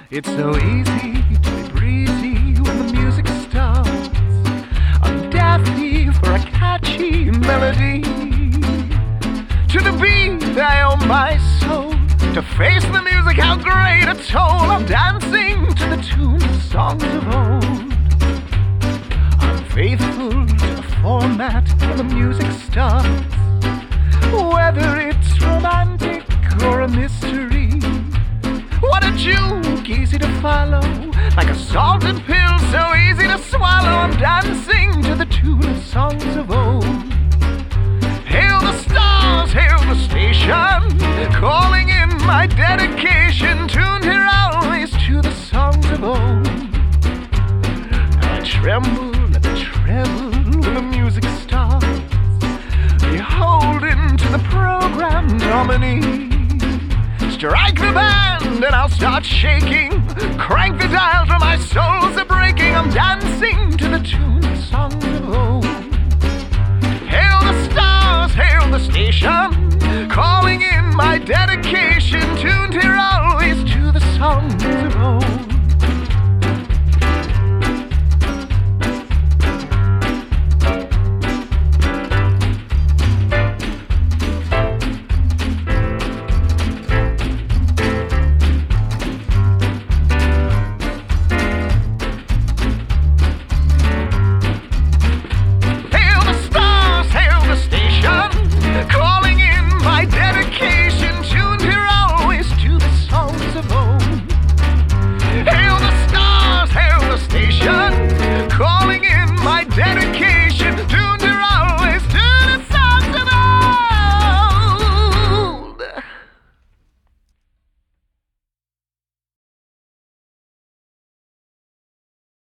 It's so easy to be breezy when the music starts. I'm daffy for a catchy melody. To the beat I owe my soul. To face the music, how great a toll. I'm dancing to the tune of songs of old. I'm faithful to the format when the music starts. Whether it's romantic or a mystery, what a juke, easy to follow, like a salted pill, so easy to swallow. I'm dancing to the tune of songs of old. Hail the stars, hail the station, calling in my dedication, tuned here always to the songs of old. And I tremble at the treble when the music starts, beholden to the program nominee. Strike the band and I'll start shaking. Crank the dial till my soul's a-breaking. I'm dancing to the tune of songs of old. Hail the stars, hail the station, calling in my dedication,